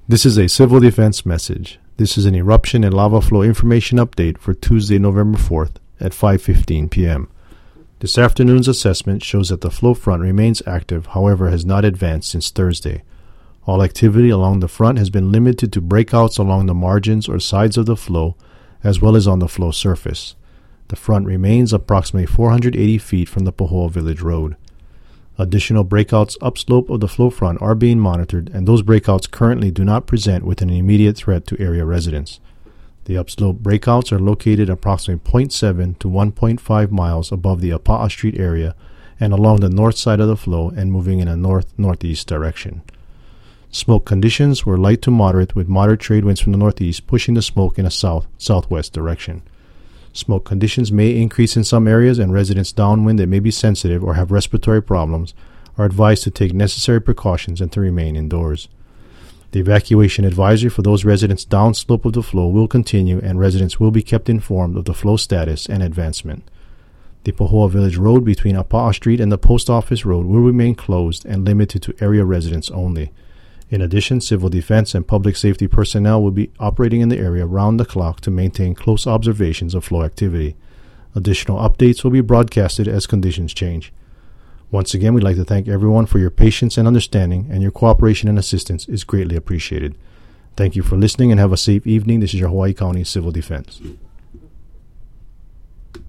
This is a civil defense message. This is an eruption and lava flow information update for Tuesday, November 4th at 5:15 p.m. This afternoon's assessment shows that the flow front remains active, however has not advanced since Thursday. All activity along the front has been limited to breakouts along the margins or sides of the flow, as well as on the flow surface. The front remains approximately 480 feet from the Pahoa Village Road. Additional breakouts upslope of the flow front are being monitored, and those breakouts currently do not present with an immediate threat to area residents. The upslope breakouts are located approximately 0.7 to 1.5 miles above the Apa'a Street area and along the north side of the flow and moving in a north-northeast direction. Smoke conditions were light to moderate, with moderate trade winds from the northeast pushing the smoke in a south-southwest direction. Smoke conditions may increase in some areas, and residents downwind that may be sensitive or have respiratory problems are advised to take necessary precautions and to remain indoors. The evacuation advisory for those residents downslope of the flow will continue, and residents will be kept informed of the flow status and advancement. The Pahoa Village Road between Apa'a Street and the Post Office Road will remain closed and limited to area residents only. In addition, civil defense and public safety personnel will be operating in the area round the clock to maintain close observations of flow activity. Additional updates will be broadcasted as conditions change. Once again, we'd like to thank everyone for your patience and understanding, and your cooperation and assistance is greatly appreciated. Thank you for listening and have a safe evening. This is your Hawaii County Civil Defense.